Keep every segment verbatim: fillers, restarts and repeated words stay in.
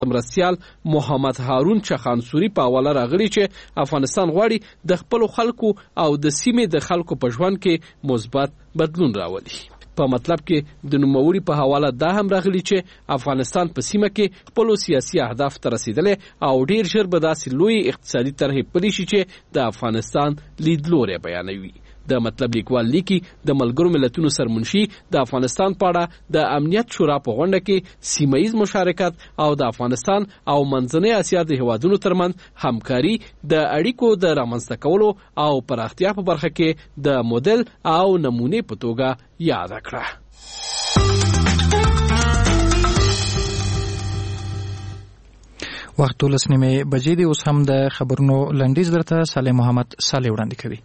مرستیال محمد هارون چخانسوري په حواله راغلی چې افغانستان غواړي د خپل خلکو او د سیمې د خلکو په ژوند کې مثبت بدلون راولي. په مطلب کې د نوموړي په حواله دا هم راغلی چې افغانستان په سیمه کې خپل سیاسي اهداف ته رسیدلی او ډیر ژر به داسې لوی اقتصادي طرحې پلي شي چې د افغانستان لیدلوری بیانوي. د مطلب لیکوال لیکي د ملګرو ملتونو سرمنشي د افغانستان په اړه د امنیت شورا په غونډه کې سیمه‌ایز مشارکت او د افغانستان او منځنۍ اسیا د هیوادونو ترمنځ همکاري د اړیکو د رامنځته کولو او پراختیا په برخه کې د مدل او نمونې په توګه یاد کړه. وخت ولس نیمه بجې دی. اوس هم د خبرونو لنډیز درته صالح محمد صالح وړاندې کوي.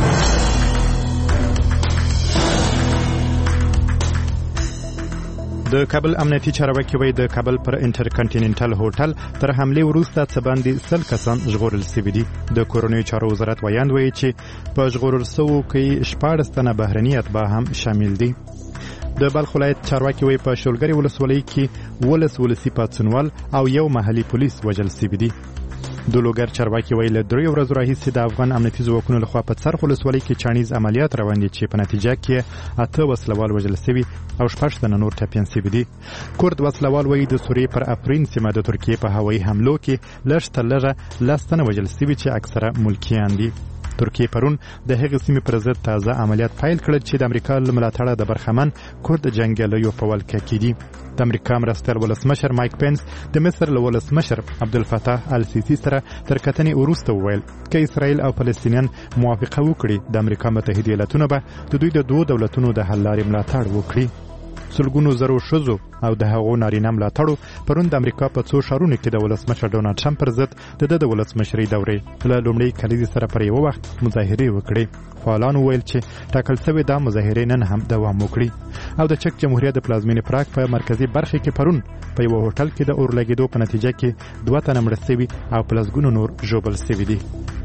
د کابل امنیتي چارواکي وایي د کابل پر انټرکنټیننټل هوټل تر حمله وروسته څه باندې سل کسان ژغورل شوي دي. د کورنیو چارو وزارت ویاند وایي چې په ژغورل شوو کې شپاړس تنه بهرني اتباع هم شامل دي. د بلخ ولایت چارواکي وایي په شولګرې ولسوالۍ کې ولس ولسي پاڅونوال او یو محلي پولیس وژل شوي دي. د لوګر چارواکي وایي له درې ورځو راهیسې د افغان امنیتي ځواکونو لخوا په څرخ ولسوالۍ کې چاڼیز عملیات روان دي چې په نتیجه کې اته وسلوال وژل شوي او شپږ تنه نور ټپیان شوي دي. کورد وسلوال وایي د سوریې پر افرین سیمه د ترکیې په هوایي حملو کې لږ تر لږه لس تنه وژل شوي چې اکثره ملکیان دي. ترکیې پرون د هغې سیمې پر ضد تازه عملیات پیل کړل چې د امریکا له ملاتړه د برخمن کورد جنګیالیو په ولکه کې دي. د امریکا مرستیال ولسمشر مایک پینس د مصر له ولسمشر عبدالفتاح السیسی سره تر کتنې وروسته وویل که اسرائیل او فلسطینیان موافقه وکړي د امریکا متحده ایالتونه به د دوی د دوه دولتونو د حل لارې ملاتړ وکړي. سلګونو زرو ښځو او د هغو نارینه ملاتړو پرون د امریکا په څو ښارونو کې د ولسمشر ډونالډ ټرمپ پر ضد د ده د ولسمشرۍ دورې له لومړۍ کلیزې سره پر یوه وخت مظاهرې وکړې. فعالانو ویل چې ټاکل شوې دا مظاهرې نن هم دوام وکړي. او د چک جمهوریت د پلازمینې پراګ په مرکزي برخه کې پرون په یوه هوټل کې د اور لګېدو په نتیجه کې دوه تنه مړه شوي او په لسګونو نور ژوبل شوي دي.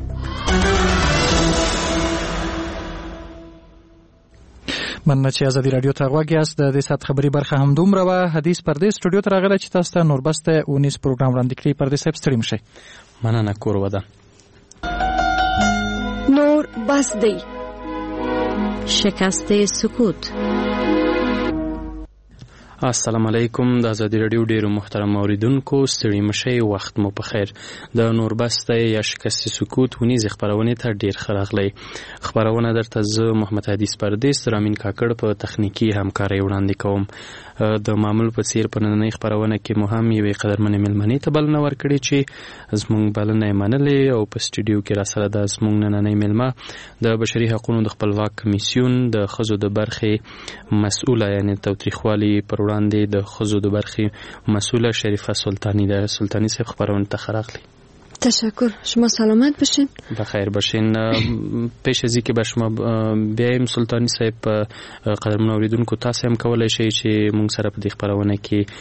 مننه چې ازادي رادیو ته غوږ یاست. د دې ساعت خبري برخه هم دومره وه. حدیث پردې سټوډیو ته راغلی چې تاسو ته نوربست اونیس پروګرام وړاندې کړي. پردې صاحب ستړي مشئ. مننه کور وده. نور بس دی. شکست سکوت. السلام علیکم. د ازادي رادیو ډیرو محترم اوریدونکو ستړي مشئ. وخت مو په خیر. د نوربست یا شکست سکوت ونیز خبرونه ته ډیر خراغلی. خبرونه درته زه محمد حدیث پردیس رامین کاکړ په تخنیکی همکاري وړاندې کوم. د معمول په څیر په نننۍ خبرونه کې مو هم یوې قدرمنې مېلمنې ته بلنه ورکړې چې زموږ بلنه یې منلې او په سټوډیو کې راسره د زموږ نننۍ مېلمه د بشري حقوقو د خپلواک کمیسیون د ښځو د برخې مسؤله یعنی تاوتریخوالي پر وړاندې د ښځو د برخې مسؤله شریفه سلطانی ده. سلطانی صاحب خبرونه ته ښه راغلی. تشکر. شما سلامت باشین. بخیر باشین. پیش از اینکه به شما بیایم سلطانی صاحب قدرمن اوریدونکو تاسو هم کولای شئ چې موږ سره په دې خبرونه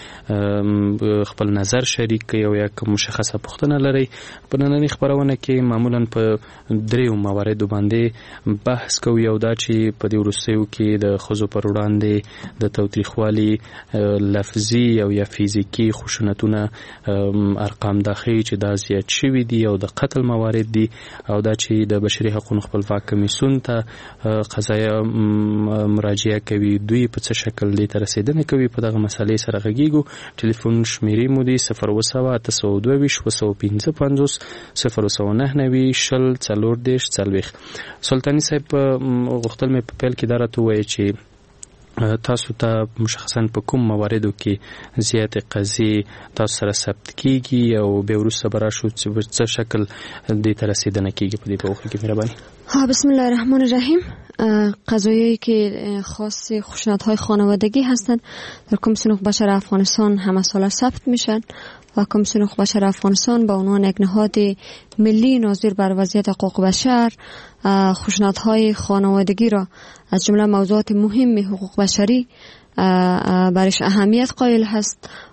کې خپل نظر شریک کړئ او یا کوم مشخصه پوښتنه لرئ. په نننۍ خبرونه کې معمولا په دریو مواردو باندې بحث کوو. یو دا چې په دې وروستیو کې د ښځو پر وړاندې د تاوتریخوالي لفظي او یا فزیکي خشونتونه ارقام دا ښیي چې دا زیات شوي دي او د قتل موارد دي او دا چې د بشري حقوقو خپلواک کمیسیون ته قضایا مراجعه کوي. دوی په څه شکل دې ته رسیدنه کوي په دغه مسلې سره غږیږو. ټلیفون شمیرې مو دي صفر اوه سوه اته سوه دوه ویشت اوه سوه پنځه پنځوس صفر اوه سوه نهه نوي شل څلور دېرش څلوېښت. سلطاني صاحب غوښتل مې په پیل کې دا راته ووایي چې تاسو ته مشخصا په کوم مواردو کې زیات قضیې تاسو سره ثبت کیږي او به وروسته به راشو چې په څه شکل دې ته رسیدنه کیږي په دې برخه کې مهرباني. ها بسم الله الرحمن الرحیم. قضایایی که خاص خشونت‌های خانوادگی هستند در کمیسیون حقوق بشر افغانستان همه ساله ثبت میشن و کمیسیون حقوق بشر افغانستان به عنوان یک نهاد ملی ناظر بر وضعیت حقوق بشر خشونت‌های خانوادگی را از جمله موضوعات مهم حقوق بشری برش اهمیت قائل هست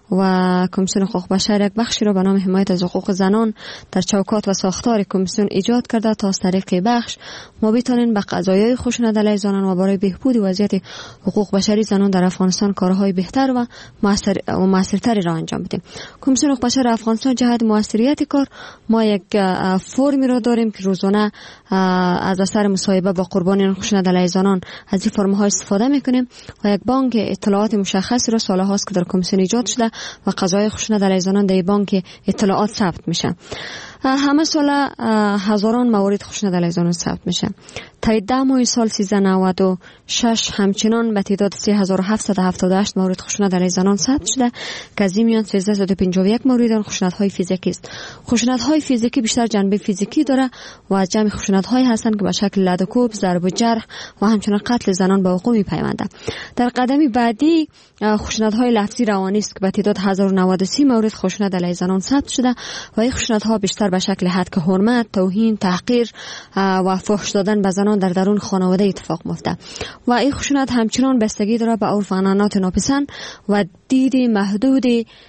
و کمیسیون حقوق بشر یک بخشی را به نام حمایت از حقوق زنان در چوکات و ساختار کمیسیون ایجاد کرده تا از طریق بخش ما بتوانیم به قضایای خشونت علیه زنان و برای بهبود وضعیت حقوق بشری زنان در افغانستان کارهای بهتر و موثر و موثرتری را انجام بدیم. کمیسیون حقوق بشر افغانستان جهت موثریت کار ما یک فرمی را داریم که روزانه از اثر مصاحبه با قربانیان خشونت علیه زنان از این فرم‌ها استفاده می‌کنیم و یک بانک اطلاعات مشخصی را سال‌هاست که در کمیسیون ایجاد شده و قضایا خشونت علیه زنان در بانک اطلاعات ثبت میشه. همه سال هزاران موارد خشونت علیه زنان ثبت میشه. تا ده ماه سال سیزده نود و شش همچنان به تعداد سه هزار و هفتصد و هفتاد و هشت مورد خشونت علیه زنان ثبت شده که از این میان سیزده و پنجاه و یک مورد خشونت‌های فیزیکی است. خشونت‌های فیزیکی بیشتر جنبه فیزیکی داره و از جمع خشونت‌هایی هستند که به شکل لدوکوب، ضرب و جرح و همچنین قتل زنان به وقوع می‌پیونده. در قدم بعدی خشونت‌های لفظی روانی است که به تعداد هزار و نود و سه مورد خشونت علیه زنان ثبت شده و این خشونت‌ها بیشتر به شکل هتک حرمت، توهین، تحقیر و فحش دادن به زنان در درون خانواده اتفاق میفته و این خشونت همچنان بستگی داره به عرف و عنعنات ناپسند و دید محدود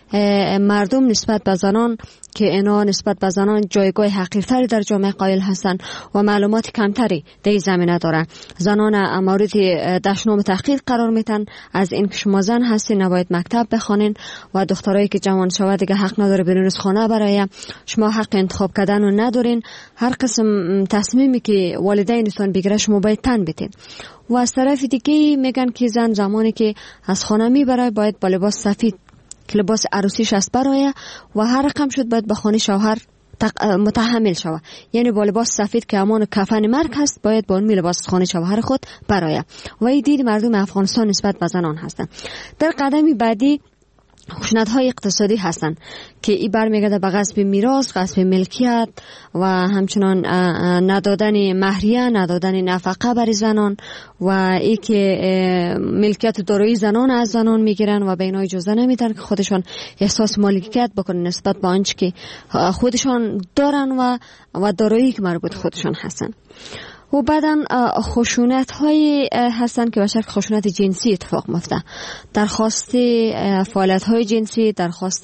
مردم نسبت به زنان که اینا نسبت به زنان جایگاه حقیرتری در جامعه قائل هستند و معلومات کمتری در این زمینه دارن. زنان مورد دشنام تحقیر قرار میتن از این که شما زن هستین نباید مکتب بخوانین و دخترایی که جوان شود دیگه حق نداره برین از خانه برای شما حق انتخاب کردن رو ندارین. هر قسم تصمیمی که والدینتون بگیره شما باید تن بدین. و از طرف دیگه میگن که زن زمانی که از خانه میبره باید با لباس سفید که لباس عروسیش است برای و هر رقم شد باید به خانه شوهر متحمل شوه، یعنی با لباس سفید که امان کفن مرگ هست باید با اون لباس خانه شوهر خود برای و این دید مردم افغانستان نسبت به زنان هستند. در قدمی بعدی خشونت‌های اقتصادی هستند که این برمیگرده به غصب میراث، غصب ملکیت و همچنان ندادن مهریه، ندادن نفقه برای زنان و ای که ملکیت و دارایی زنان از زنان میگیرن و به اینا اجازه نمیدن که خودشان احساس مالکیت بکنن نسبت به آنچه که خودشان دارن و و دارایی که مربوط خودشان هستن. و بعداً خشونت های هستن که به شکل خشونت جنسی اتفاق میفته، درخواست فعالیت های جنسی، درخواست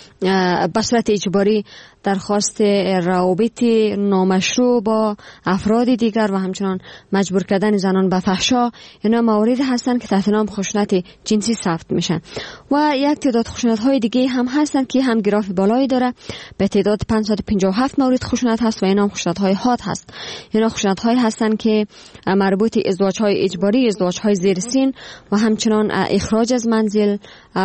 به صورت اجباری، درخواست روابط نامشروع با افراد دیگر و همچنان مجبور کردن زنان به فحشا، اینا موارد هستند که تحت نام خشونت جنسی ثبت میشن. و یک تعداد خشونت های دیگه هم هستند که هم گراف بالایی داره، به تعداد پانصد و پنجاه و هفت مورد خشونت هست و اینا هم خشونت های حاد هست. اینا خشونت های هستند که مربوط ازدواج های اجباری، ازدواج های زیر سن و همچنان اخراج از منزل،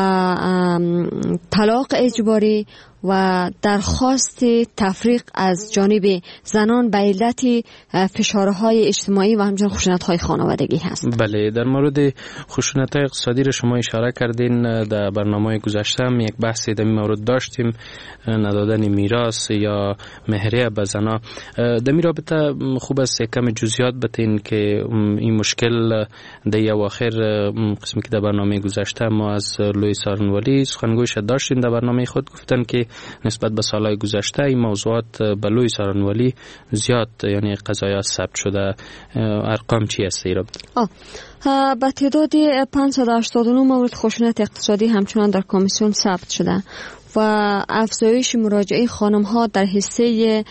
طلاق اجباری و درخواست تفریق از جانب زنان به علت فشارهای اجتماعی و همچنین خشونت‌های خانوادگی هست. بله، در مورد خشونت‌های اقتصادی را شما اشاره کردین. در برنامه گذشته هم یک بحثی در این مورد داشتیم، ندادن میراث یا مهریه به زنا. در این رابطه خوب است کم جزئیات بتین که این مشکل در اواخر قسمی که در برنامه گذشته ما از لوی سارنوالی سخنگویش داشتیم، در برنامه خود گفتن که نسبت به سالهای گذشته این موضوعات به لوی سارنوالی زیاد یعنی قضایا ثبت شده. ارقام چی است ایران؟ به تعداد پانصد و هشتاد و نه مورد خشونت اقتصادی همچنان در کمیسیون ثبت شده و افزایش مراجعه خانم ها در حصه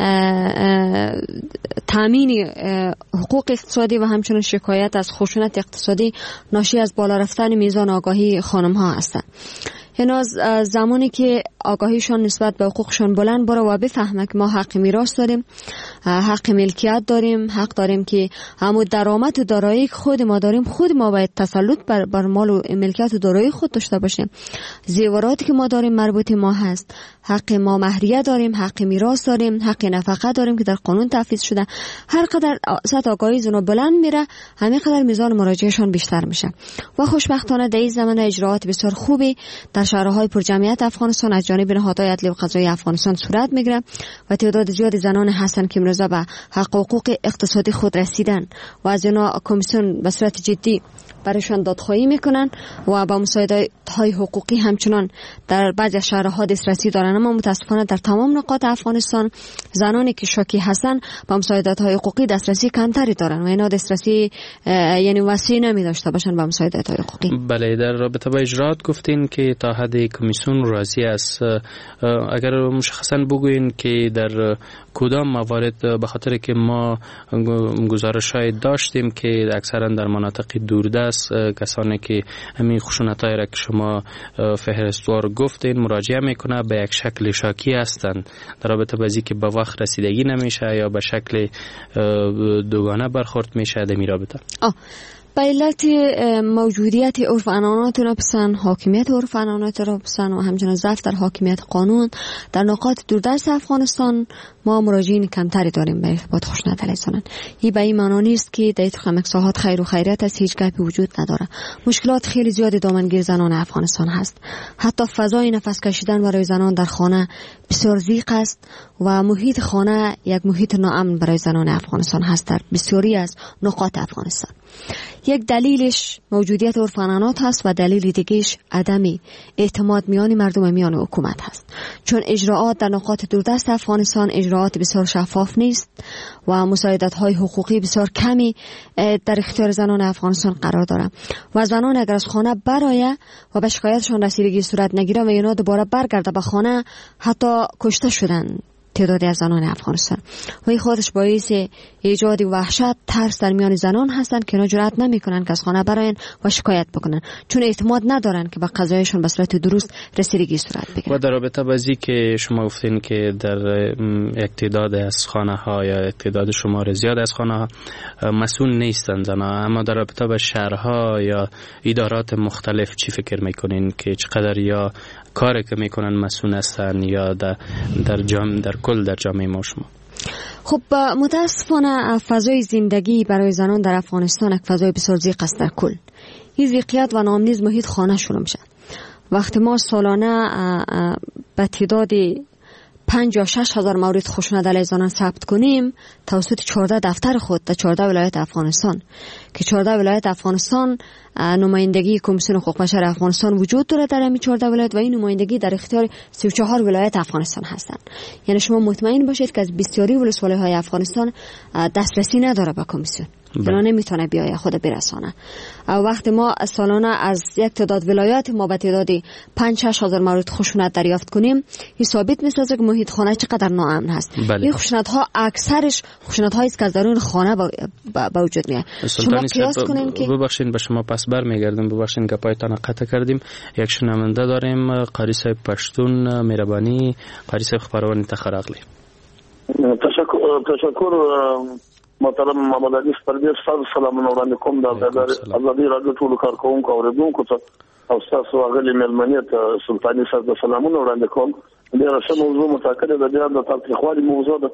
تامین حقوق اقتصادی و همچنین شکایت از خشونت اقتصادی ناشی از بالا رفتن میزان آگاهی خانم ها هستند. یعنی زمانی که آگاهیشان نسبت به حقوقشان بلند بره و بفهمه که ما حق میراث داریم، حق ملکیت داریم، حق داریم که همون درآمد و دارایی خود ما داریم خود ما باید تسلط بر, بر مال و ملکیت و دارایی خود داشته باشیم، زیوراتی که ما داریم مربوط ما هست، حق ما مهریه داریم، حق میراث داریم، حق نفقه داریم که در قانون تفویض شده. هر قدر سطح آگاهی زنا بلند میره همین قدر میزان مراجعهشان بیشتر میشه و خوشبختانه در این زمینه اجراءات بسیار خوبی در شهرهای پرجمعیت افغانستان از جانب نهادهای عدلی و قضایی افغانستان صورت میگیره و تعداد زیادی زنان هستند که امروزه به حق و حقوق اقتصادی خود رسیدن و از اینا کمیسیون به صورت جدی برایشان دادخواهی میکنن و با مساعده‌های حقوقی همچنان در بعضی شهرها دسترسی دارن ندارن. اما متاسفانه در تمام نقاط افغانستان زنانی که شاکی هستن به مساعدت های حقوقی دسترسی کمتری دارن و اینا دسترسی یعنی وسیع نمی داشته باشن به مساعدت های حقوقی. بله، در رابطه با اجرات گفتین که تا حد کمیسیون راضی است. اگر مشخصا بگوین که در کدام موارد، به خاطر که ما گزارش‌های داشتیم که اکثرا در مناطق دوردست کسانی که همین خشونت‌های را که شما فهرستوار گفتین مراجعه میکنه به یک شکل شاکی هستند در رابطه با اینکه به وقت رسیدگی نمیشه یا به شکل دوگانه برخورد میشه در این رابطه. آه به علت موجودیت عرف عنعنات را پسن، حاکمیت عرف عنعنات را پسن و همچنین ضعف در حاکمیت قانون در نقاط دوردست افغانستان ما مراجعین کمتری داریم به ارتباط خشونت علیه زنان. این به این معنی نیست که در خمک ساحات خیر و خیریت است، هیچ گپی وجود نداره. مشکلات خیلی زیاد دامنگیر زنان افغانستان هست. حتی فضای نفس کشیدن برای زنان در خانه بسیار ضیق است و محیط خانه یک محیط ناامن برای زنان افغانستان هست در بسیاری از نقاط افغانستان. یک دلیلش موجودیت عرف عنعنات هست و دلیل دیگهش عدم اعتماد میان مردم و میان حکومت هست، چون اجراعات در نقاط دوردست افغانستان اجراعات بسیار شفاف نیست و مساعدت های حقوقی بسیار کمی در اختیار زنان افغانستان قرار دارند و زنان اگر از خانه برآیه و به شکایتشان رسیدگی صورت نگیره و اینا دوباره برگرده به خانه حتی کشته شدن تعدادی از زنان افغانستان و این خودش باعث ایجاد وحشت، ترس در میان زنان هستند که اینا جرئت نمیکنن که از خانه براین و شکایت بکنن، چون اعتماد ندارن که به قضایشون به صورت درست رسیدگی صورت بگیره. و در رابطه با اینکه که شما گفتین که در یک تعداد از خانه ها یا تعداد شمار زیاد از خانه ها مسئول نیستن زنان، اما در رابطه با شهرها یا ادارات مختلف چی فکر میکنین که چقدر یا کاری که میکنن مسئول هستن یا در در جام در کل در جامعه ما شما؟ خب متاسفانه فضای زندگی برای زنان در افغانستان یک فضای بسیار ضیق است در کل. این ضیقیت و ناامنی محیط خانه شروع میشه. وقتی ما سالانه به تعداد پنج یا شش هزار مورد خشونت علیه زنان ثبت کنیم توسط چهارده دفتر خود در چهارده ولایت افغانستان که چهارده ولایت افغانستان نمایندگی کمیسیون حقوق بشر افغانستان وجود داره در همین چهارده ولایت و این نمایندگی در اختیار سی و چهار ولایت افغانستان هستند. یعنی شما مطمئن باشید که از بسیاری ولسوالی‌های افغانستان دسترسی نداره به کمیسیون، اینا نمیتونه بیایه خود برسانه. وقتی ما سالانه از یک تعداد ولایات ما به تعداد پنج شش هزار مورد خشونت دریافت کنیم، این ثابت میسازه که محیط خانه چقدر ناامن هست. بله. این خشونت ها اکثرش خشونت هایی است که از درون خانه به وجود میاد. شما قیاس کنین که ببخشید به شما پس برمیگردم، ببخشید گپایتان قطع کردیم. یک شنونده داریم، قاری صاحب پشتون مهربانی، قاری صاحب خبرونه تخراغلی. تشکر تشکر محترم محمد علي سپربي، ستاسو سلامونه وړاندې کوم د ازادي راډیو ټولو کارکوونکو اوریدونکو ته او ستاسو غلي مېلمنې ته سلطاني صاحب د سلامونه وړاندې کوم. ډېره ښه موضوع متأکده ده، بیا د تاریخوالي موضوع ده.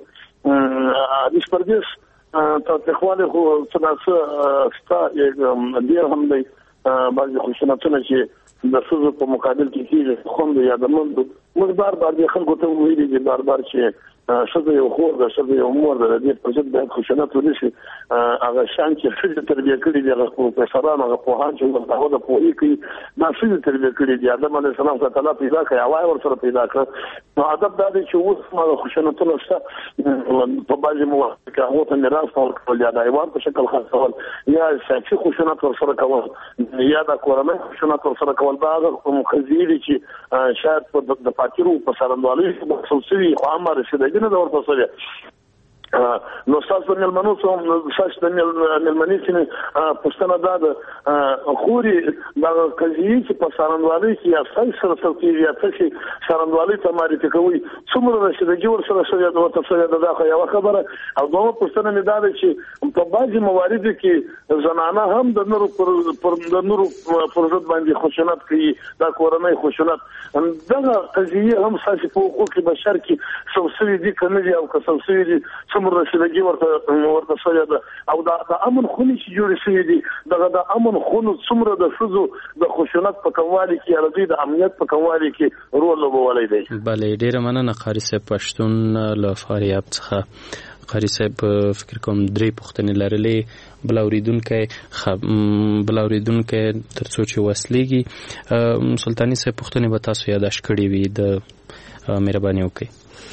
علي سپربي تاریخوالي خو څه څه ستا ډېر هم دی بعضې خشونتونه چې د ښځو په مقابل کې کېږي خوند یا د مندو موږ بار بار د خلکو ته ویلي دي بار بار چې ښځه یو خور ده، ښځه یو مور ده، د دې پر ضد باید خشونت ونه شي. هغه شیان چې ښځې تربیه کړي دي، هغه پروفیسران، هغه پوهان چې هغه د پوهې کوي دا ښځې تربیه کړي دي. آدم علیه السلام ته الله پیدا کړی، هوا یې ورسره پیدا کړه. نو ادب دا دی چې اوس هغه خشونتونه شته په بعضې مواقعو کې هغو ته میراث ورکول یا د حیوان په شکل خرڅول یا سیاسي خشونت ورسره کول یا د کورنۍ خشونت ورسره کول. دا هغه ښځې دي چې شاید د فاتیرو په څرنګوالۍ کې محسوس شوي خو عامه رسېدګي نه ده ورته شوې. نو ستاسو د مېلمنو څخه ستاسو د مېلمنې چې پوښتنه دا ده خوري دغه قضیې چې په څرنګوالۍ کې یا څه سره څه یا څه څرنګوالۍ ته معرفي کوي څومره رسېدګي ورسره شوې ده ورته شوې ده. دا خو یوه خبره. او دومره پوښتنه مې دا ده چې په بعضې مواردو کې زنانه هم د نورو پر د نورو پر ضد باندې خشونت کوي، دا کورنۍ خشونت. دغه قضیې هم ستاسو په حقوق بشر کې څه شوي دي که نه دي او که څه شوي دي څومره رسېدګي ورته ورته شوې ده. او دا د امن خونې چې جوړې شوي دي دغه د امن خونو څومره د ښځو د خشونت په کموالي کې یا د دوی د امنیت په کموالي کې رول لوبولی دی. بله، ډېره مننه قاري صاحب پښتون له فاریاب څخه. قاری صاحب فکر کوم درې پوښتنې لرلې. بل اوریدونکی بل اوریدونکی تر څو چې وسلېږي سلطاني صاحب پوښتنې به تاسو یاداشت کړې وي. د مهرباني وکړئ.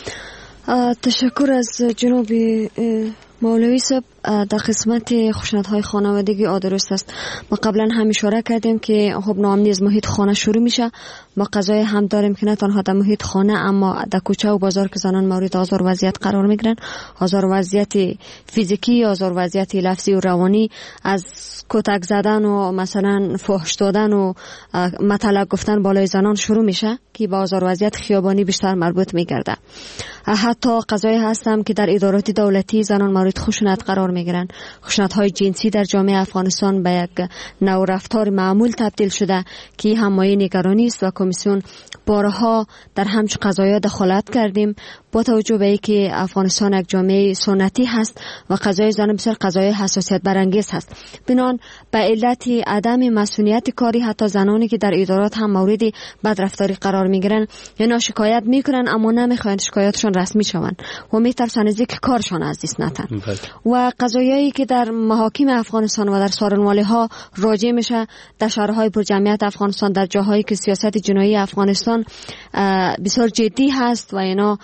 تشکر از جناب مولوی صاحب. در قسمت خشونت‌های خانوادگی درست است. ما قبلا هم اشاره کردیم که خب ناامنی از محیط خانه شروع میشه. ما قضایی هم داریم که نه تنها در محیط خانه اما در کوچه و بازار که زنان مورد آزار و اذیت قرار میگیرن، آزار و اذیت فیزیکی، آزار و اذیت لفظی و روانی، از کتک زدن و مثلا فحش دادن و مطلق گفتن بالای زنان شروع میشه که با آزار و اذیت خیابانی بیشتر مربوط میگرده. حتی قضایی هستم که در ادارات دولتی زنان مورد خشونت قرار میگیرن. خشونت‌های جنسی در جامعه افغانستان به یک نوع رفتار معمول تبدیل شده که هم مایه نگرانی است و کمیسیون بارها در همچین قضایا دخالت کردیم. با توجه به اینکه افغانستان یک جامعه سنتی هست و قضای زن بسیار قضای حساسیت برانگیز هست، بنان به علت عدم مسئولیت کاری حتی زنانی که در ادارات هم مورد بدرفتاری قرار میگیرن یا شکایت میکنن اما نمیخواین شکایتشون رسمی شوند و میترسن از اینکه کارشون از دست نتن. و قضایایی که در محاکم افغانستان و در سارنوالی ها راجع میشه در شهرهای پر جمعیت افغانستان، در جاهایی که سیاست جنایی افغانستان بسیار جدی هست و اینا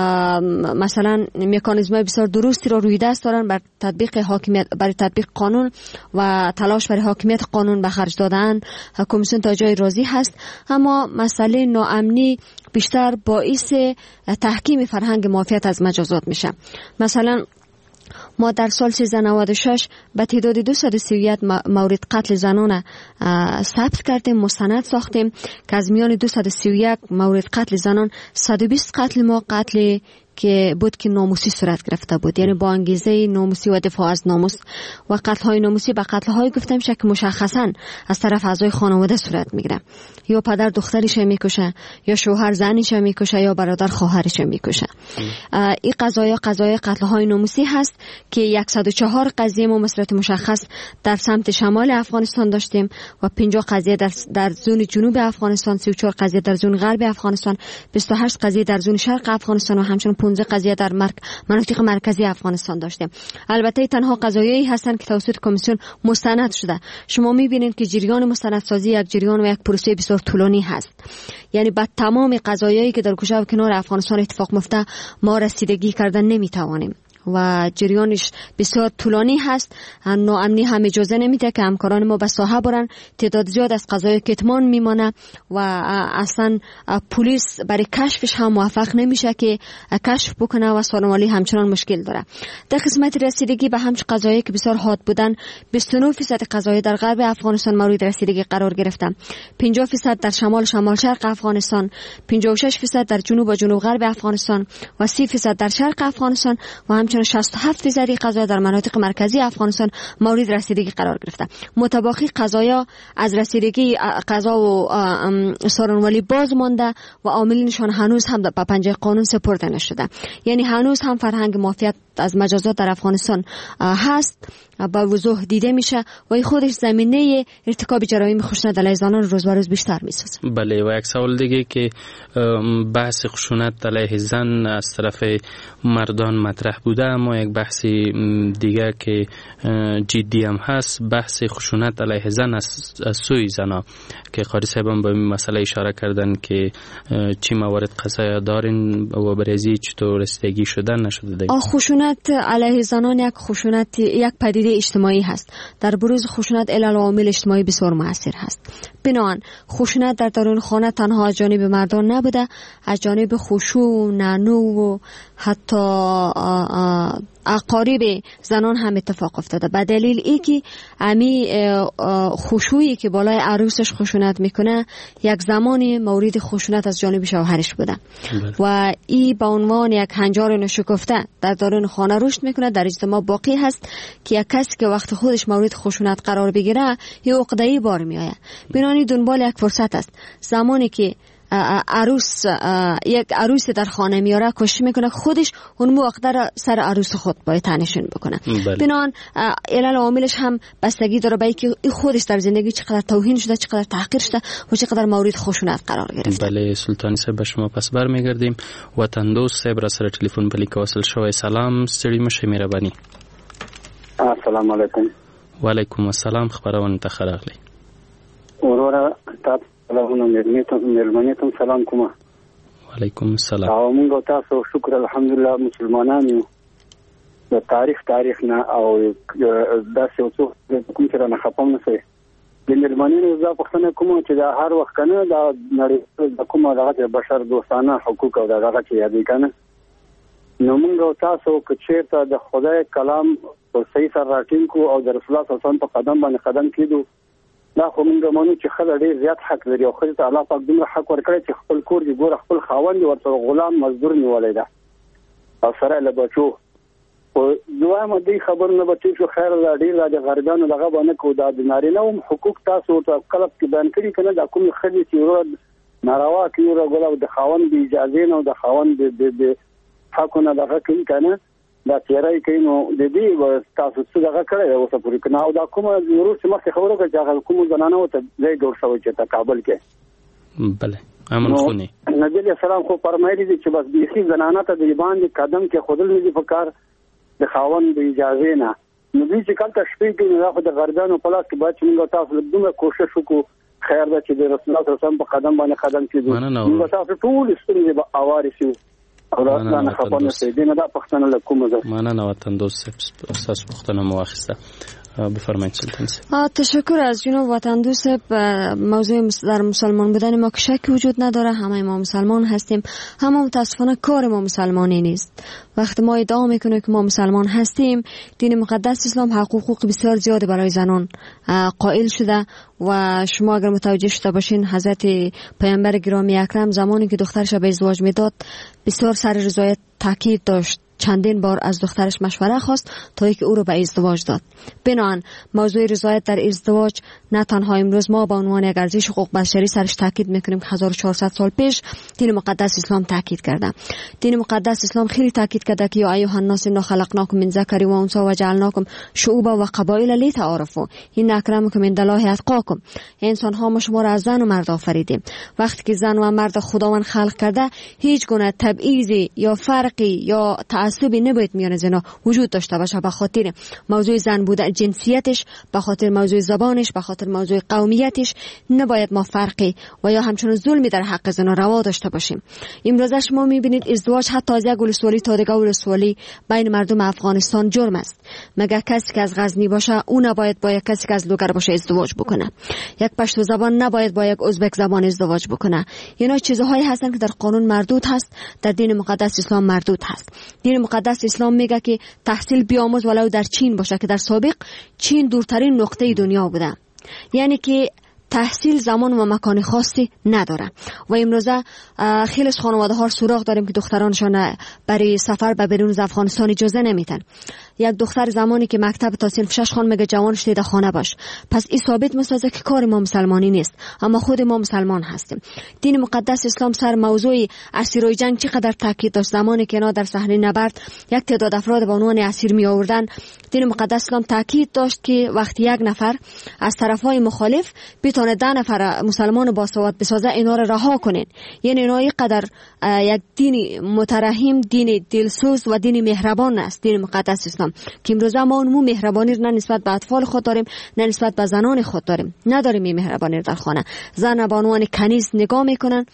مثلا مکانیزم‌های بسیار درستی را روی دست دارن بر تطبیق حاکمیت، برای تطبیق قانون و تلاش برای حاکمیت قانون به خرج دادن، کمیسیون تا جای راضی هست. اما مسئله ناامنی بیشتر باعث تحکیم فرهنگ معافیت از مجازات میشه. مثلا ما در سال سیزده نود و شش به تعداد دویست و سی و یک مورد قتل زنان ثبت کردیم، مستند ساختیم که از میان دویست و سی و یک مورد قتل زنان صد و بیست قتل ما قتل که بود که ناموسی صورت گرفته بود، یعنی با انگیزه ناموسی و دفاع از ناموس. و قتل های ناموسی به قتل های گفته میشه که مشخصا از طرف اعضای خانواده صورت میگیره، یا پدر دخترش میکشه، یا شوهر زنش میکشه، یا برادر خواهرش میکشه. این قضایا قضایا قتل های ناموسی هست که صد و چهار قضیه ما مصرت مشخص در سمت شمال افغانستان داشتیم و پنجاه قضیه در در زون جنوب افغانستان، سی و چهار قضیه در زون غرب افغانستان، بیست و هشت قضیه در زون شرق افغانستان و همچنین پانزده قضیه در مرک... مناطق مرکزی افغانستان داشتیم. البته تنها قضایایی هستند که توسط کمیسیون مستند شده. شما میبینید که جریان مستندسازی یک جریان و یک پروسه بسیار طولانی هست. یعنی با تمام قضایایی که در گوشه و کنار افغانستان اتفاق میفته ما رسیدگی کردن نمیتوانیم و جریانش بسیار طولانی هست. ناامنی هم اجازه نمیده که همکاران ما به ساحه برن. تعداد زیاد از قضایا کتمان میمانه و اصلا پلیس برای کشفش هم موفق نمیشه که کشف بکنه و سارنوالی همچنان مشکل داره. در قسمت رسیدگی به همچین قضایایی که بسیار حاد بودن، بیست و نه درصد قضایا در غرب افغانستان مورد رسیدگی قرار گرفتن، پنجاه درصد در شمال شمال شرق افغانستان، پنجاه و شش درصد در جنوب و جنوب غرب افغانستان و سی درصد در شرق افغانستان و همچنین شصت و هفت درصد قضایا در مناطق مرکزی افغانستان مورد رسیدگی قرار گرفته. متباقی قضایا از رسیدگی قضا و سارنوالی باز مانده و عاملینشان هنوز هم به پنجه قانون سپرده نشده. یعنی هنوز هم فرهنگ معافیت از مجازات در افغانستان هست، با وضوح دیده میشه و این خودش زمینه ارتکاب جرایم خشونت علیه زنان روز به روز بیشتر میسازه. بله، و یک سوال دیگه که بحث خشونت علیه زن از طرف مردان مطرح بوده، اما یک بحث دیگه که جدی هم هست بحث خشونت علیه زن از, از سوی زنا که قاری صاحب هم به این مسئله اشاره کردن که چی موارد قضایا دارین و برای چطور رسیدگی شدن نشده دیگه. خشونت علیه زنان یک خشونت یک پدیده اجتماعی هست. در بروز خشونت علل و عوامل اجتماعی بسیار مؤثر هست. بنابراین خشونت در درون خانه تنها از جانب مردان نبوده، از جانب خشوع و نانو و حتی اقارب زنان هم اتفاق افتاده. به دلیل ای که امی خشوعی که بالای عروسش خشونت میکنه یک زمانی مورد خشونت از جانب شوهرش بوده و ای به عنوان یک هنجار نشکفته در درون خانه رشد میکنه، در اجتماع باقی هست که یک کسی که وقت خودش مورد خشونت قرار بگیره یه عقده‌ای بار میآید. بنابراین دنبال یک فرصت است. زمانی که عروس یک عروس در خانه میاره کوشش میکنه خودش اون موقع را سر عروس خود باید تنشین بکنه. بنابراین علل عاملش هم بستگی داره به اینکه خودش در زندگی چقدر توهین شده، چقدر تحقیر شده و چقدر مورد خشونت قرار گرفته. بله سلطانی صاحب، شما پس برمیگردیم. وطن دوست صاحب را سر تلفن بلی که وصل شوی. سلام، ستړي مشه مهرباني. السلام علیکم. و علیکم السلام. خبرونه ته خراغلی. ورور تاسو سلامونه مېلمنې ته سلام کوم. وعلیکم السلام. او موږ تاسو شکر الحمدلله مسلمانان یو د تاریخ تاریخ نه او داسې اوسو کوم چې نه خپم نه سي د ملمنینو ځا پښتنه کوم چې دا هر وخت کنه دا نړۍ د کومه دغه بشر دوستانه حقوق او دغه چې یادې کنه نو موږ تاسو کچېرته د خدای کلام په صحیح سره راټینګو او د رسول الله صلی الله علیه وسلم په قدم باندې قدم کېدو دا خو موږ مونږ چې خدای ډېر زیات حق لري او خدای تعالی پاک دومره حق ورکړي چې خپل کور دی ګور خپل خاوند ورته غلام مزدور نیولای دا او سره له بچو او دوه مدي خبر نه بچي شو خیر دا ډېر د غربانو دغه باندې کو دا د نارینه هم حقوق تاسو ته کلب کې بیان کړی کنه دا کوم خدای چې ورو ناروا کې ورو غلا د خاوند دی اجازه نه د خاوند د حقونه دغه کوي کنه دا تیرای کینو د دې تاسو څه دغه کړی او څه پوری کنه او دا کومه ضرورت چې مخکې خبره کوي چې کوم زنانه او ته ځای جوړ شوی چې په کابل کې بله امن خونی نبی علیہ السلام خو فرمایلی دي چې بس بیخي زنانه ته د باندې قدم کې خودل نه دي په کار د خاوند د اجازه نه نو دې چې کله شپې کې نه خو د غربانو په لاس کې باید چې موږ تاسو دومره کوشش وکړو خیر ده چې د رسول الله صلی الله علیه وسلم په قدم باندې قدم کېږي موږ تاسو ټول ستونزې به اوارسو او دا نه خبرونه سي دینه دا پښتنه له کومه ده مننه وطن دوست استاد پښتنه مواخصه بفرمایید سلطان صاحب. تشکر از جناب وطن دوست. موضوع در مسلمان بودن ما که شکی وجود نداره، همه ما مسلمان هستیم، همه متاسفانه کار ما مسلمانی نیست. وقتی ما ادعا میکنیم که ما مسلمان هستیم، دین مقدس اسلام حقوق بسیار زیاد برای زنان قائل شده و شما اگر متوجه شده باشین حضرت پیامبر گرامی اکرم زمانی که دخترش به ازدواج میداد بسیار سر رضایت تاکید داشت، چندین بار از دخترش مشوره خواست تا اینکه او رو به ازدواج داد. بنابراین موضوع رضایت در ازدواج نه تنها امروز ما به عنوان یک ارزش حقوق بشری سرش تاکید میکنیم که هزار و چهارصد سال پیش دین مقدس اسلام تاکید کرده. دین مقدس اسلام خیلی تاکید کرده که یا ایها الناس انا خلقناکم من ذکر و انثی و جعلناکم شعوبا و قبایل لتعارفوا ان اکرمکم عند الله اتقاکم. انسان ها ما شما را از زن و مرد آفریدیم. وقتی که زن و مرد خداوند خلق کرده هیچ گونه تبعیضی یا فرقی یا تعصبی نباید میان زنا وجود داشته باشه. به خاطر موضوع زن بودن جنسیتش، به خاطر موضوع زبانش، به خاطر موضوع قومیتش نباید ما فرقی و یا همچنان ظلمی در حق زنا روا داشته باشیم. امروز شما میبینید ازدواج حتی از یک ولسوالی تا دیگر ولسوالی بین مردم افغانستان جرم است. مگر کسی که از غزنی باشه اون نباید با یک کسی که از لوگر باشه ازدواج بکنه. یک پشتو زبان نباید با یک ازبک زبان ازدواج بکنه. اینا چیزهایی هستن که در قانون مردود هست، در دین مقدس اسلام مردود هست. دین مقدس اسلام میگه که تحصیل بیاموز ولو در چین باشه که در سابق چین دورترین نقطه دنیا بوده. یعنی که تحصیل زمان و مکان خاصی نداره و امروزه خیلی از خانواده ها سراغ داریم که دخترانشان برای سفر به بیرون از افغانستان اجازه نمیتن. یک دختر زمانی که مکتب تا صنف شش خوان میگه جوانش دیده خانه باش، پس این ثابت میسازه که کار ما مسلمانی نیست، اما خود ما مسلمان هستیم. دین مقدس اسلام سر موضوع اسیرای جنگ چقدر تاکید داشت. زمانی که اینا در صحنه نبرد یک تعداد افراد به عنوان اسیر می آوردن، دین مقدس اسلام تاکید داشت که وقتی یک نفر از طرفای مخالف بتونه ده نفر مسلمان باسواد بسازه اینا رو رها کنین. یعنی اینا اینقدر یک دین مترحم، دین دلسوز و دین مهربان است دین مقدس اسلام که امروزه ما اون مهربانی نه نسبت به اطفال خود داریم نه نسبت به زنان خود داریم. نداریم این مهربانی در خانه. زن به عنوان کنیز نگاه میکنن.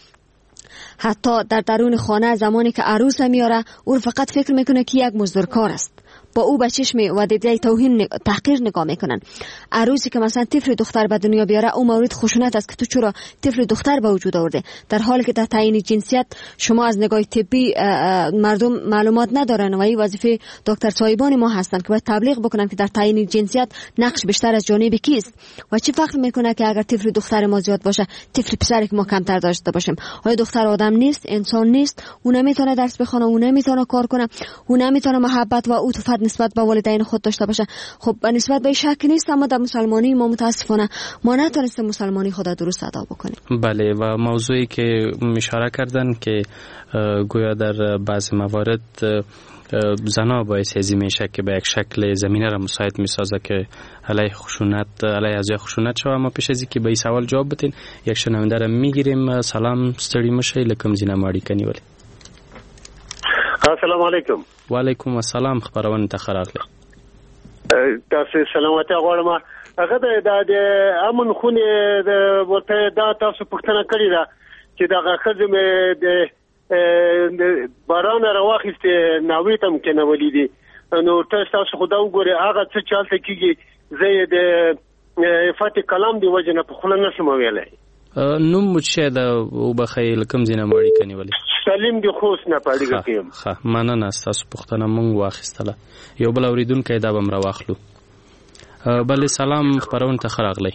حتی در درون خانه زمانی که عروس میاره او فقط فکر میکنه که یک مزدورکار است، با او به چشم و دیده توهین تحقیر نگاه میکنن. عروسی که مثلا طفل دختر به دنیا بیاره او مورد خشونت است که تو چرا طفل دختر به وجود آورده، در حالی که در تعیین جنسیت شما از نگاه طبی مردم معلومات ندارن و این وظیفه دکتر صاحبان ما هستن که باید تبلیغ بکنن که در تعیین جنسیت نقش بیشتر از جانب کیست و چه فرق میکنه که اگر طفل دختر ما زیاد باشه طفل پسری که ما کمتر داشته باشیم. آیا دختر آدم نیست، انسان نیست؟ اون نمیتونه درس بخونه، اون نمیتونه کار کنه، اون نمیتونه محبت و عاطفت نسبت به والدین خود داشته باشه؟ خب نسبت به شک نیست، اما در مسلمانی ما متاسفانه ما نتونستیم مسلمانی خود درست ادا بکنیم. بله و موضوعی که اشاره کردن که گویا در بعض موارد زنا باعث ازی میشه که به یک شکل زمینه را مساعد میسازه که علیه خشونت علیه ازای خشونت شوه. اما پیش از اینکه به این سوال جواب بدین یک شنونده را میگیریم. سلام، ستړي مشه، لکم زینه ماړی کنی ولی. السلام علیکم. و علیکم السلام. خبرونه ته خراغله. تاسو سلامتی غواړم. هغه د امن خونه د ورته دا تاسو پوښتنه کړې ده چې دا خځه مې د باران راوخست ناوی تم کنه ولیدي نو تاسو خدا وګوره هغه څه چالت کیږي زه د فاتح کلام دی وجنه په خلنه نشم ویلای. نو مشه دا وبخیل کم زینه مړی کني ولی سلیم دی خوش نه پاړی کېم. ښه مننه تاسو پښتنه مونږ واخیستله. یو بل اوریدونکو دا بم را واخلو. بل سلام خبرون ته خراغلی.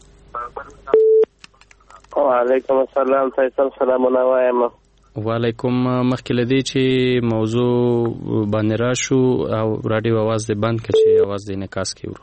وعلیکم السلام فیصل سلام علیکم. وعلیکم. مخکې لدی چې موضوع باندې راشو او رادیو आवाज دې بند کړي چې आवाज دې نکاس کیورو.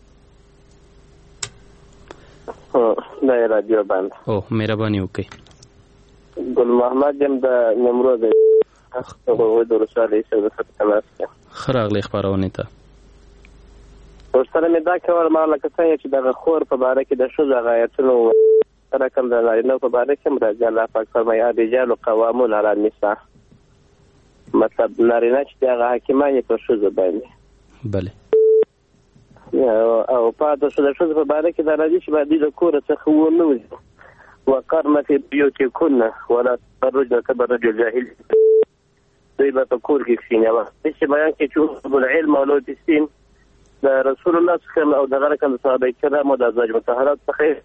نه رادیو بند. او مهرباني وکړئ. ګل محمد جم د نمرود هغه د رسالې سره فتناس. خراغلی خبرونه ته. ورسره مې دا کول ماله کسان چې د خور په باره کې د شوزه غایتونو رقم د نارینه په باره کې مرجع الله پاک فرمایي رجال قوامون علی النساء. مطلب نارینه چې هغه حاکمان په شوزه باندې. بله. او په د شوزه په باره کې د راځي چې باندې د کور څخه ونه وځي. وقرن فی بیوتکن ولا تبرجن تبرج الجاهل. دوی به په کور کې کښیني. چې بیان کې چې العلم او الدین د رسول الله څخه او د غره کله صحابه کرامو د ازواج مطهرات څخه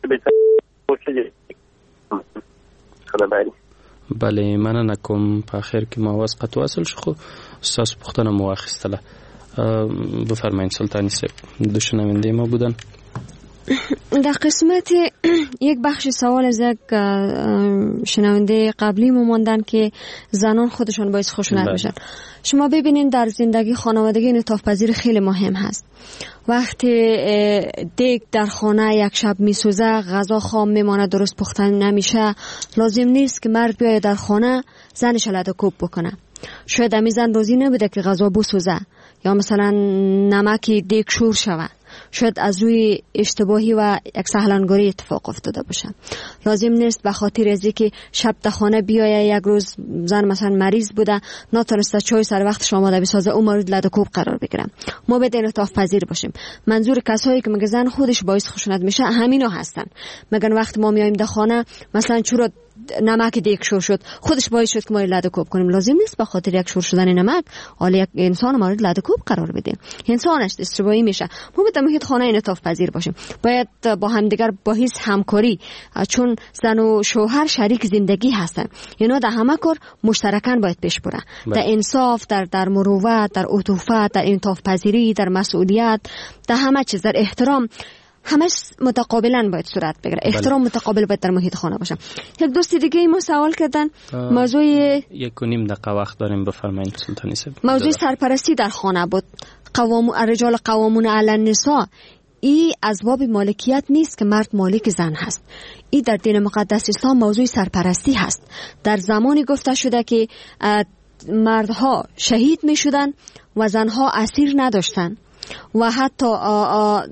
بله مننه کوم. په اخر کې ما واس قط واصل شو خو استاد پختنه مو واخیستله. بفرمایید سلطانی صاحب دو شنونده ما بودن. در قسمت یک بخش سوال از یک شنونده قبلی ما ماندن که زنان خودشان باعث خشونت میشن. شما ببینین در زندگی خانوادگی انعطاف پذیر خیلی مهم هست. وقتی دیگ در خانه یک شب میسوزه، غذا خام میمانه، درست پخته نمیشه، لازم نیست که مرد بیاید در خانه زنش لده کوب بکنه. شاید امی زن روزی نبوده که غذا بسوزه یا مثلا نمکی دیگ شور شوه. شاید از روی اشتباهی و یک سهلنگاری اتفاق افتاده باشه. لازم نیست به خاطر از اینکه شب تا خانه بیایه یک روز زن مثلا مریض بوده نتونسته چای سر وقتش آماده بسازه اون مورد لده کوب قرار بگیره. ما باید انعطاف پذیر باشیم. منظور کسایی که میگه زن خودش باعث خشونت میشه همینا هستن. میگن وقت ما میایم در خانه مثلا چورا نمک دیگ شور شد خودش باعث شد که ما لده کوب کنیم. لازم نیست به خاطر یک شور شدن نمک حالا یک انسان مورد لده کوب قرار بدیم. انسانش اشتباهی میشه. ما باید محیط خانه انعطاف پذیر باشیم. باید با همدیگر با حس همکاری، چون زن و شوهر شریک زندگی هستن، اینا در همه کار مشترکاً باید پیش بره. در انصاف، در در مروت، در عطوفت، در انعطاف پذیری، در مسئولیت، در همه چیز، در احترام، همش متقابلا باید صورت بگیره. احترام متقابل باید در محیط خانه باشه. یک دوست دیگه ما سوال کردن موضوع یک و نیم دقیقه وقت داریم بفرمایید سلطانی صاحب. موضوع سرپرستی در خانه بود. قوام الرجال قوامون علی النساء. ای از باب مالکیت نیست که مرد مالک زن هست. ای در دین مقدس اسلام موضوع سرپرستی هست. در زمانی گفته شده که مردها شهید می شدن و زنها اسیر نداشتن و حتی آ آ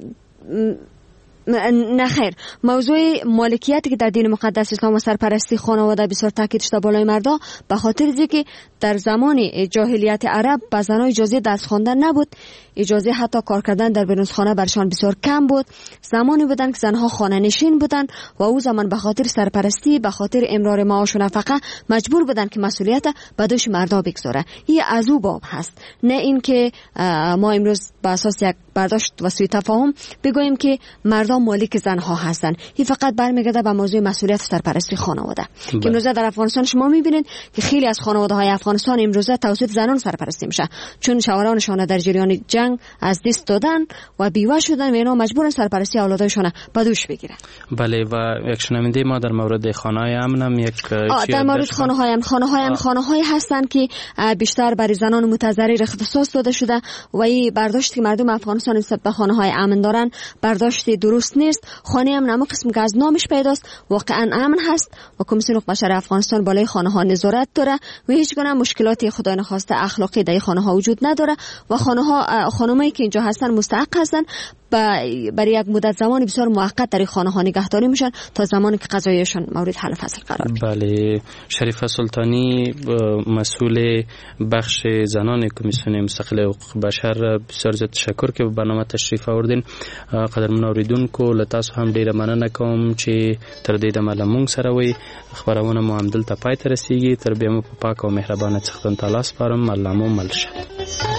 نه خیر. موضوع مالکیتی که در دین مقدس اسلام و سرپرستی خانواده بسیار تاکید شده بالای مردا به خاطر اینکه در زمان جاهلیت عرب به زنان اجازه درس خواندن نبود، اجازه حتی کار کردن در بنوزخانه برشان بسیار کم بود. زمانی بودن که زنها خانه نشین بودن و او زمان به خاطر سرپرستی، به خاطر امرار معاش و نفقه مجبور بودن که مسئولیت به دوش مردا بگذاره. این از او باب هست، نه اینکه ما امروز به اساس یک برداشت و سوء تفاهم بگوییم که مردا مالک زنها هستن. این فقط برمیگرده به موضوع مسئولیت سرپرستی خانواده. که امروزه در افغانستان شما میبینید که خیلی از خانواده‌های افغانستان امروزه توسط زنان سرپرستی میشه، چون شوهرانشان در جریان جنگ از دست دادن و بیوه شدن و اینا مجبورن سرپرستی اولادایشان به دوش بگیرن. بله. و یک شنونده ما در مورد خانه‌های امنم یک در مورد خانه‌های امن خانه‌های امن خانه‌هایی هستند که بیشتر برای زنان متضرر اختصاص داده شده و این برداشتی که مردم افغانستان نسبت به خانه‌های امن دارن برداشت درست نیست. خانه امن هم قسم که از نامش پیداست واقعا امن هست و کمیسیون حقوق بشر افغانستان بالای خانه‌ها نظارت داره و هیچ گونه مشکلاتی خدای نخواسته اخلاقی در خانه‌ها وجود نداره و خانه‌ها خانمایی که اینجا هستن مستحق هستن برای یک مدت زمان بسیار موقت در خانه‌ها نگهداری میشن تا زمانی که قضاییشون مورد حل فصل قرار بگیره. بله. شریفه سلطانی مسئول بخش زنان کمیسیون مستقل حقوق بشر، بسیار زیاد تشکر که به برنامه تشریف آوردین. قدرمن اوریدونکو اوریدونکو له تاسو هم ډیره مننه کوم چې تر دې دمه له موږ سره وي. خبرونه مو همدلته پای ته رسیږي. تر بیا مو په پاک او مهربانه څښتن تعالی سپارم. الله مو مل شه.